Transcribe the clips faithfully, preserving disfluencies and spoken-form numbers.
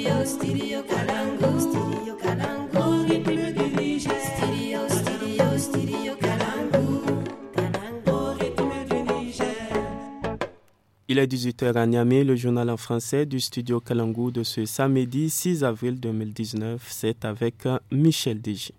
Studio, Studio Kalangu. Studio Kalangu. Rythme du Niger. Studio, Studio, Studio Kalangu. Kalangu. Rythme du Niger. Il est dix-huit heures à Niamey, le journal en français du Studio Kalangu de ce samedi six avril deux mille dix-neuf. C'est avec Michel Deji.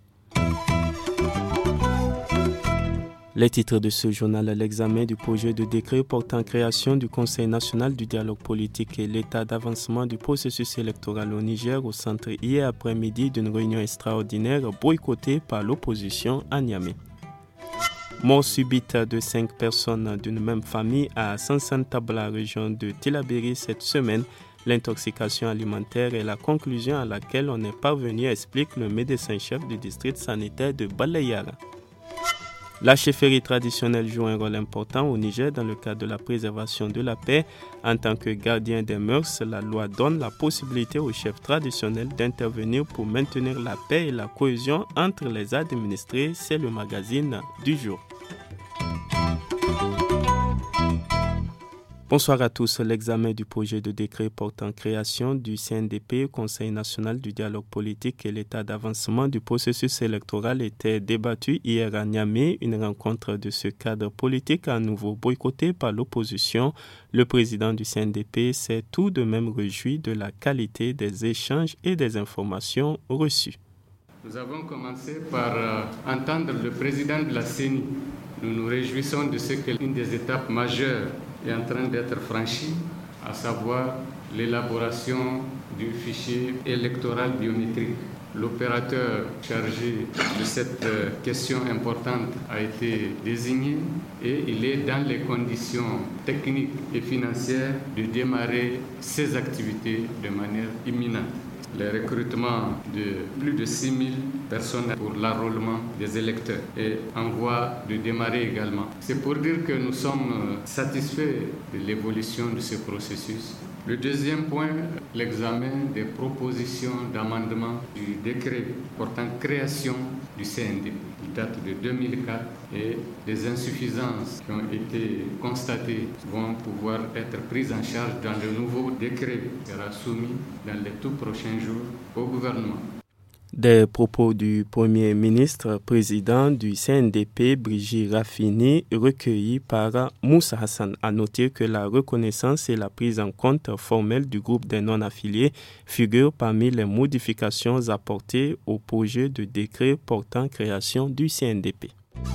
Les titres de ce journal, l'examen du projet de décret portant création du Conseil national du dialogue politique et l'état d'avancement du processus électoral au Niger au centre hier après-midi d'une réunion extraordinaire boycottée par l'opposition à Niamey. Mort subite de cinq personnes d'une même famille à Sansan-Tabla, région de Tillabéri cette semaine. L'intoxication alimentaire est la conclusion à laquelle on est parvenu, explique le médecin-chef du district sanitaire de Balayara. La chefferie traditionnelle joue un rôle important au Niger dans le cadre de la préservation de la paix. En tant que gardien des mœurs, la loi donne la possibilité aux chefs traditionnels d'intervenir pour maintenir la paix et la cohésion entre les administrés. C'est le magazine du jour. Bonsoir à tous. L'examen du projet de décret portant création du C N D P, Conseil national du dialogue politique et l'état d'avancement du processus électoral était débattu hier à Niamey. Une rencontre de ce cadre politique à nouveau boycottée par l'opposition. Le président du C N D P s'est tout de même réjoui de la qualité des échanges et des informations reçues. Nous avons commencé par euh, entendre le président de la C E N I. Nous nous réjouissons de ce qu'une des étapes majeures est en train d'être franchie, à savoir l'élaboration du fichier électoral biométrique. L'opérateur chargé de cette question importante a été désigné et il est dans les conditions techniques et financières de démarrer ses activités de manière imminente. Le recrutement de plus de six mille personnes pour l'enrôlement des électeurs est en voie de démarrer également. C'est pour dire que nous sommes satisfaits de l'évolution de ce processus. Le deuxième point, l'examen des propositions d'amendement du décret portant création du C N D P. Il date de deux mille quatre et les insuffisances qui ont été constatées vont pouvoir être prises en charge dans le nouveau décret qui sera soumis dans les tout prochains jours au gouvernement. Des propos du Premier ministre, président du C N D P, Brigitte Raffini, recueillis par Moussa Hassan. A noter que la reconnaissance et la prise en compte formelle du groupe des non-affiliés figurent parmi les modifications apportées au projet de décret portant création du C N D P.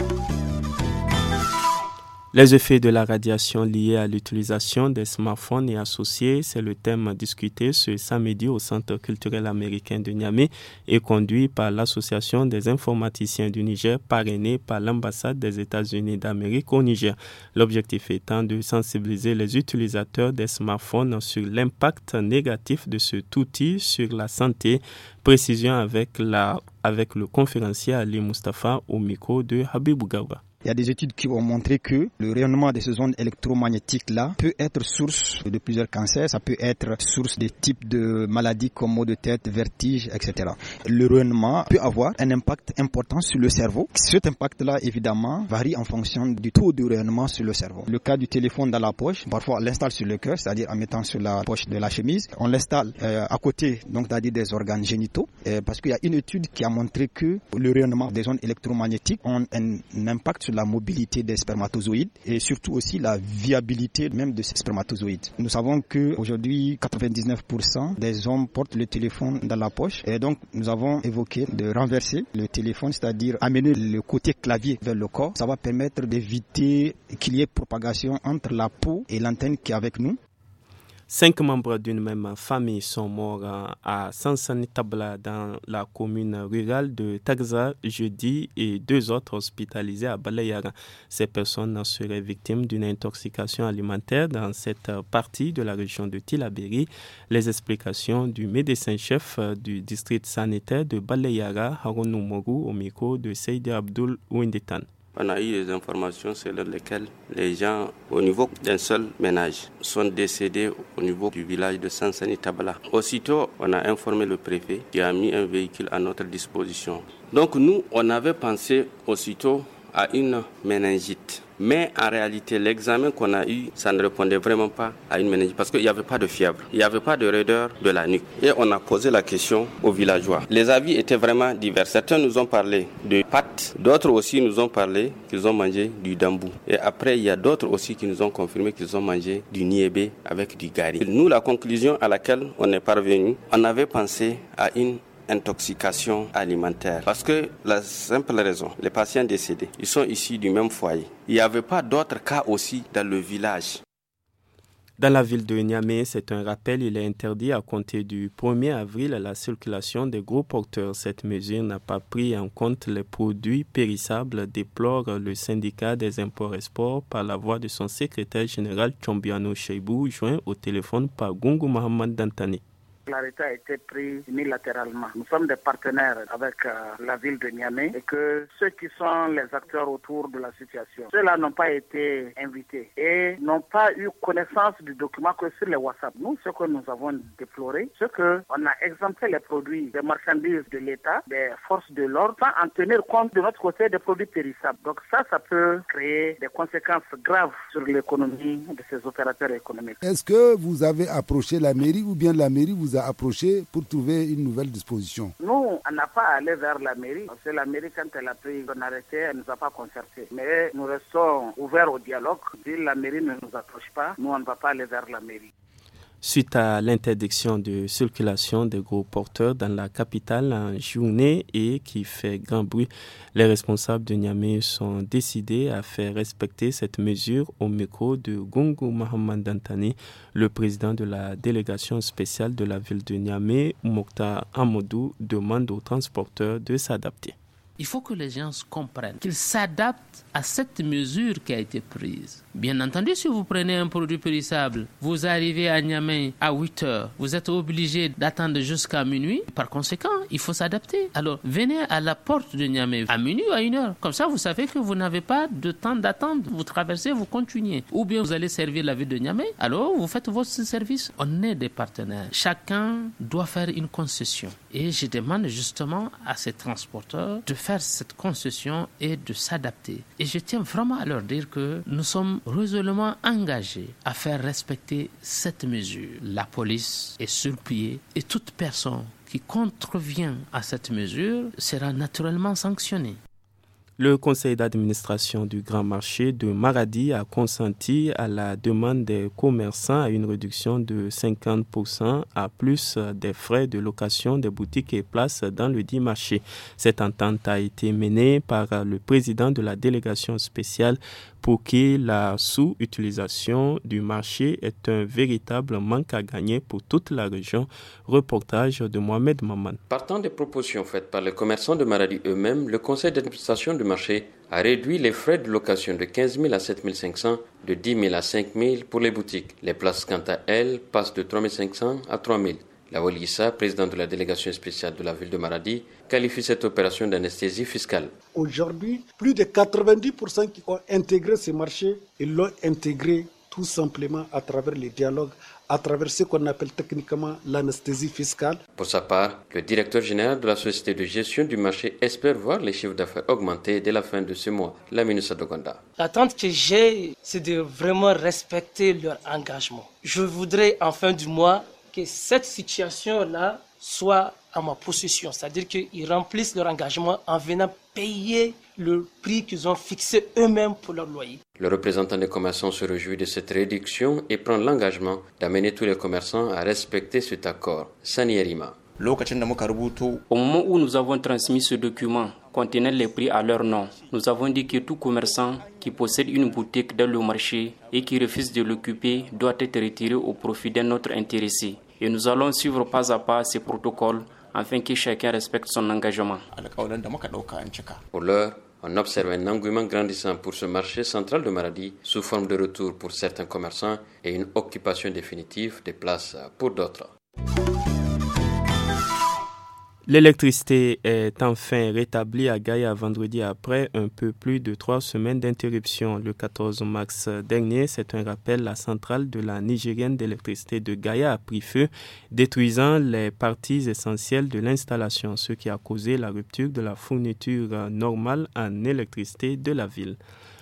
Les effets de la radiation liés à l'utilisation des smartphones et associés, c'est le thème discuté ce samedi au Centre culturel américain de Niamey et conduit par l'Association des informaticiens du Niger, parrainée par l'ambassade des États-Unis d'Amérique au Niger. L'objectif étant de sensibiliser les utilisateurs des smartphones sur l'impact négatif de cet outil sur la santé. Précision avec, la, avec le conférencier Ali Mustafa au micro de Habibou Gawa. Il y a des études qui ont montré que le rayonnement de ces ondes électromagnétiques-là peut être source de plusieurs cancers, ça peut être source de types de maladies comme maux de tête, vertige, et cetera. Le rayonnement peut avoir un impact important sur le cerveau. Cet impact-là, évidemment, varie en fonction du taux de rayonnement sur le cerveau. Le cas du téléphone dans la poche, parfois on l'installe sur le cœur, c'est-à-dire en mettant sur la poche de la chemise. On l'installe euh, à côté, donc c'est-à-dire des organes génitaux, euh, parce qu'il y a une étude qui a montré que le rayonnement des ondes électromagnétiques ont un, un impact sur la mobilité des spermatozoïdes et surtout aussi la viabilité même de ces spermatozoïdes. Nous savons qu'aujourd'hui, quatre-vingt-dix-neuf pour cent des hommes portent le téléphone dans la poche et donc nous avons évoqué de renverser le téléphone, c'est-à-dire amener le côté clavier vers le corps. Ça va permettre d'éviter qu'il y ait propagation entre la peau et l'antenne qui est avec nous. Cinq membres d'une même famille sont morts à Sansani-Tabla dans la commune rurale de Tagza jeudi et deux autres hospitalisés à Balayara. Ces personnes seraient victimes d'une intoxication alimentaire dans cette partie de la région de Tillabéri. Les explications du médecin-chef du district sanitaire de Balayara, Haroun Mourou, au micro de Seydi Abdul Windetan. On a eu des informations selon lesquelles les gens, au niveau d'un seul ménage, sont décédés au niveau du village de Sansani-Tabla. Aussitôt, on a informé le préfet qui a mis un véhicule à notre disposition. Donc nous, on avait pensé aussitôt à une méningite. Mais en réalité, l'examen qu'on a eu, ça ne répondait vraiment pas à une méningite parce qu'il n'y avait pas de fièvre, il n'y avait pas de raideur de la nuque. Et on a posé la question aux villageois. Les avis étaient vraiment divers. Certains nous ont parlé de pâtes, d'autres aussi nous ont parlé qu'ils ont mangé du dambou. Et après, il y a d'autres aussi qui nous ont confirmé qu'ils ont mangé du niébé avec du gari. Nous, la conclusion à laquelle on est parvenu, on avait pensé à une intoxication alimentaire. Parce que la simple raison, les patients décédés, ils sont issus du même foyer. Il n'y avait pas d'autres cas aussi dans le village. Dans la ville de Niamey, c'est un rappel, il est interdit à compter du premier avril la circulation des gros porteurs. Cette mesure n'a pas pris en compte les produits périssables, déplore le syndicat des imports-exports par la voix de son secrétaire général Chombiano Cheibou, joint au téléphone par Gungu Mohamed Dantani. L'arrêté a été pris unilatéralement. Nous sommes des partenaires avec euh, la ville de Niamey et que ceux qui sont les acteurs autour de la situation, ceux-là n'ont pas été invités et n'ont pas eu connaissance du document que sur les WhatsApp. Nous, ce que nous avons déploré, c'est qu'on a exempté les produits, des marchandises de l'État, des forces de l'ordre, sans en tenir compte de notre côté des produits périssables. Donc ça, ça peut créer des conséquences graves sur l'économie de ces opérateurs économiques. Est-ce que vous avez approché la mairie ou bien la mairie vous a approché pour trouver une nouvelle disposition? Nous, on n'a pas allé vers la mairie. C'est la mairie, quand elle a pris son arrêté, elle ne nous a pas concerté. Mais nous restons ouverts au dialogue. Si la mairie ne nous approche pas, nous, on ne va pas aller vers la mairie. Suite à l'interdiction de circulation des gros porteurs dans la capitale en journée et qui fait grand bruit, les responsables de Niamey sont décidés à faire respecter cette mesure au micro de Gungu Mohamed Dantani, le président de la délégation spéciale de la ville de Niamey. Mokhtar Amadou demande aux transporteurs de s'adapter. Il faut que les gens comprennent qu'ils s'adaptent à cette mesure qui a été prise. Bien entendu, si vous prenez un produit périssable, vous arrivez à Niamey à huit heures, vous êtes obligé d'attendre jusqu'à minuit. Par conséquent, il faut s'adapter. Alors, venez à la porte de Niamey à minuit ou à une heure. Comme ça, vous savez que vous n'avez pas de temps d'attente. Vous traversez, vous continuez. Ou bien vous allez servir la ville de Niamey. Alors, vous faites votre service. On est des partenaires. Chacun doit faire une concession. Et je demande justement à ces transporteurs de faire cette concession et de s'adapter. Et je tiens vraiment à leur dire que nous sommes résolument engagés à faire respecter cette mesure. La police est sur pied et toute personne qui contrevient à cette mesure sera naturellement sanctionnée. Le conseil d'administration du Grand Marché de Maradi a consenti à la demande des commerçants à une réduction de cinquante pour cent à plus des frais de location des boutiques et places dans le dit marché. Cette entente a été menée par le président de la délégation spéciale pour qui la sous-utilisation du marché est un véritable manque à gagner pour toute la région. Reportage de Mohamed Maman. Partant des propositions faites par les commerçants de Maradi eux-mêmes, le conseil d'administration du marché a réduit les frais de location de quinze mille à sept mille cinq cents, de dix mille à cinq mille pour les boutiques. Les places, quant à elles, passent de trois mille cinq cents à trois mille. Lawal Issa, président de la délégation spéciale de la ville de Maradi, qualifie cette opération d'anesthésie fiscale. Aujourd'hui, plus de quatre-vingt-dix pour cent qui ont intégré ce marché, ils l'ont intégré tout simplement à travers les dialogues, à travers ce qu'on appelle techniquement l'anesthésie fiscale. Pour sa part, le directeur général de la société de gestion du marché espère voir les chiffres d'affaires augmenter dès la fin de ce mois. Lamine Sadoganda. L'attente que j'ai, c'est de vraiment respecter leur engagement. Je voudrais en fin du mois que cette situation-là soit à ma possession, c'est-à-dire qu'ils remplissent leur engagement en venant payer le prix qu'ils ont fixé eux-mêmes pour leur loyer. Le représentant des commerçants se réjouit de cette réduction et prend l'engagement d'amener tous les commerçants à respecter cet accord. Sani Erima. Au moment où nous avons transmis ce document contenant les prix à leur nom, nous avons dit que tout commerçant qui possède une boutique dans le marché et qui refuse de l'occuper doit être retiré au profit d'un autre intéressé. Et nous allons suivre pas à pas ces protocoles afin que chacun respecte son engagement. Pour l'heure, on observe un engouement grandissant pour ce marché central de Maradi sous forme de retour pour certains commerçants et une occupation définitive des places pour d'autres. L'électricité est enfin rétablie à Gaïa vendredi après un peu plus de trois semaines d'interruption. Le quatorze mars dernier, c'est un rappel, la centrale de la Nigérienne d'électricité de Gaïa a pris feu, détruisant les parties essentielles de l'installation, ce qui a causé la rupture de la fourniture normale en électricité de la ville.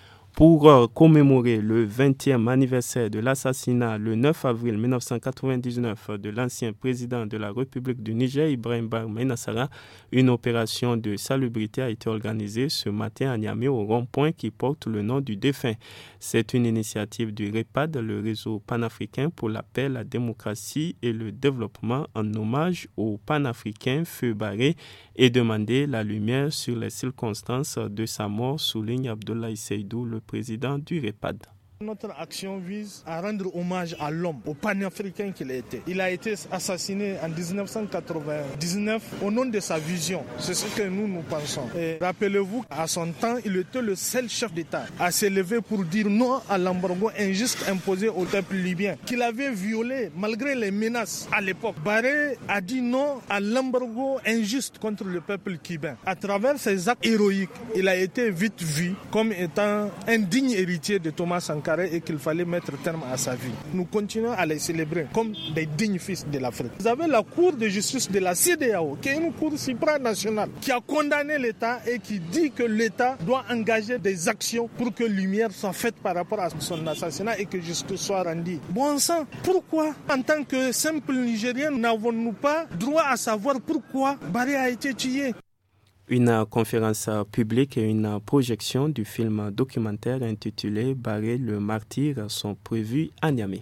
Pour euh, commémorer le vingtième anniversaire de l'assassinat le neuf avril mille neuf cent quatre-vingt-dix-neuf de l'ancien président de la République du Niger, Ibrahim Bar Menassara, une opération de salubrité a été organisée ce matin à Niamey au rond-point qui porte le nom du défunt. C'est une initiative du REPAD, le réseau panafricain pour la paix, la démocratie et le développement, en hommage au panafricain Feu Barré et demander la lumière sur les circonstances de sa mort, souligne Abdoulaye Seydou, le président du REPAD. Notre action vise à rendre hommage à l'homme, au panafricain qu'il a été. Il a été assassiné en dix-neuf cent quatre-vingt-dix-neuf au nom de sa vision. C'est ce que nous, nous pensons. Et rappelez-vous, à son temps, il était le seul chef d'État à s'élever pour dire non à l'embargo injuste imposé au peuple libyen, qu'il avait violé malgré les menaces à l'époque. Barré a dit non à l'embargo injuste contre le peuple cubain. À travers ses actes héroïques, il a été vite vu comme étant un digne héritier de Thomas Sankara et qu'il fallait mettre terme à sa vie. Nous continuons à les célébrer comme des dignes fils de l'Afrique. Vous avez la Cour de justice de la C E D E A O, qui est une cour supranationale, qui a condamné l'État et qui dit que l'État doit engager des actions pour que lumière soit faite par rapport à son assassinat et que justice soit rendue. Bon sang, pourquoi, en tant que simple Nigérien, n'avons-nous pas droit à savoir pourquoi Barré a été tué? Une conférence publique et une projection du film documentaire intitulé « Barré le martyr » sont prévues à Niamey.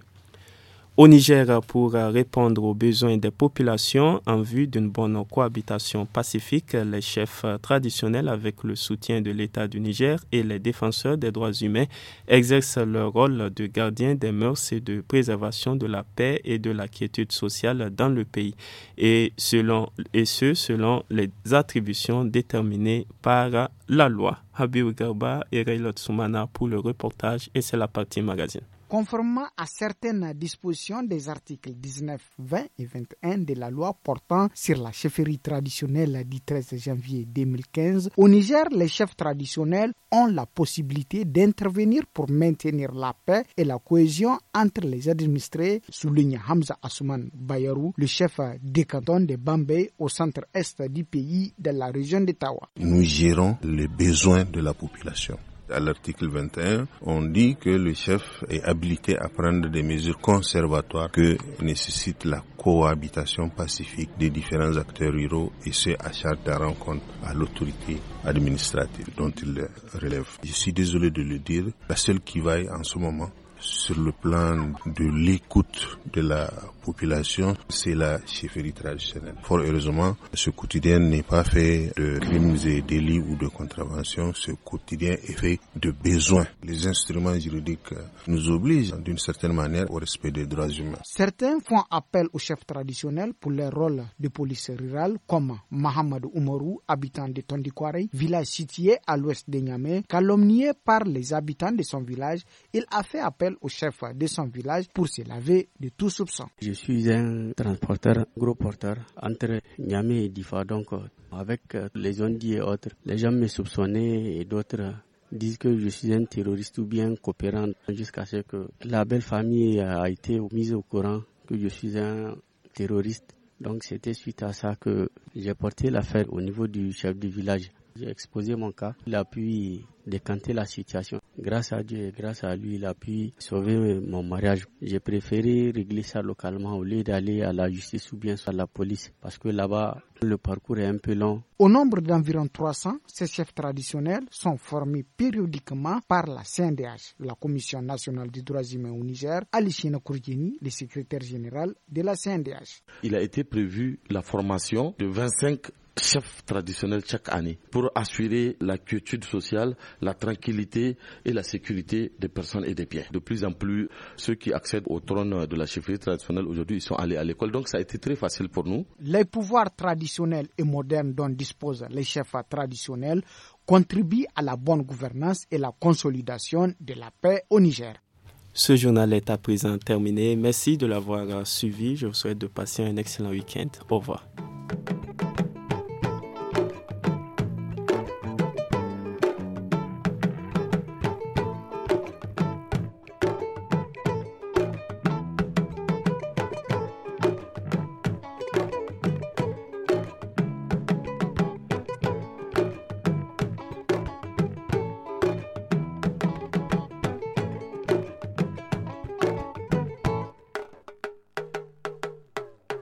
Au Niger, pour répondre aux besoins des populations en vue d'une bonne cohabitation pacifique, les chefs traditionnels, avec le soutien de l'État du Niger et les défenseurs des droits humains, exercent leur rôle de gardiens des mœurs et de préservation de la paix et de la quiétude sociale dans le pays, et, selon, et ce, selon les attributions déterminées par la loi. Habib Garba et Raylot Soumana pour le reportage, et c'est la partie magazine. Conformément à certaines dispositions des articles dix-neuf, vingt et vingt et un de la loi portant sur la chefferie traditionnelle du treize janvier deux mille quinze, au Niger, les chefs traditionnels ont la possibilité d'intervenir pour maintenir la paix et la cohésion entre les administrés, souligne Hamza Assouman Bayarou, le chef des cantons de Bambey au centre-est du pays de la région de Tawa. Nous gérons les besoins de la population. À l'article vingt et un, on dit que le chef est habilité à prendre des mesures conservatoires que nécessite la cohabitation pacifique des différents acteurs ruraux, et ce à charge de rendre compte à l'autorité administrative dont il relève. Je suis désolé de le dire, la seule qui vaille en ce moment sur le plan de l'écoute de la population, c'est la chefferie traditionnelle. Fort heureusement, ce quotidien n'est pas fait de crimes et délits ou de contraventions. Ce quotidien est fait de besoins. Les instruments juridiques nous obligent d'une certaine manière au respect des droits humains. Certains font appel aux chefs traditionnels pour leur rôle de police rurale, comme Mohamed Oumarou, habitant de Tondikwarey, village situé à l'ouest de Niamey. Calomnié par les habitants de son village, il a fait appel au chef de son village pour se laver de tout soupçon. Je suis un transporteur, gros porteur entre Niamey et Difa, donc avec les zones et autres. Les gens me soupçonnaient et d'autres disent que je suis un terroriste ou bien coopérant, jusqu'à ce que la belle famille a été mise au courant que je suis un terroriste. Donc c'était suite à ça que j'ai porté l'affaire au niveau du chef du village. J'ai exposé mon cas, il a pu décanter la situation. Grâce à Dieu et grâce à lui, il a pu sauver mon mariage. J'ai préféré régler ça localement au lieu d'aller à la justice ou bien à la police, parce que là-bas, le parcours est un peu long. Au nombre d'environ trois cents, ces chefs traditionnels sont formés périodiquement par la C N D H, la Commission nationale des droits humains au Niger, Alishina Kourdieni, le secrétaire général de la C N D H. Il a été prévu la formation de vingt-cinq chefs traditionnels chaque année pour assurer la quiétude sociale, la tranquillité et la sécurité des personnes et des biens. De plus en plus, ceux qui accèdent au trône de la chefferie traditionnelle aujourd'hui, ils sont allés à l'école, donc ça a été très facile pour nous. Les pouvoirs traditionnels et modernes dont disposent les chefs traditionnels contribuent à la bonne gouvernance et la consolidation de la paix au Niger. Ce journal est à présent terminé. Merci de l'avoir suivi. Je vous souhaite de passer un excellent week-end. Au revoir.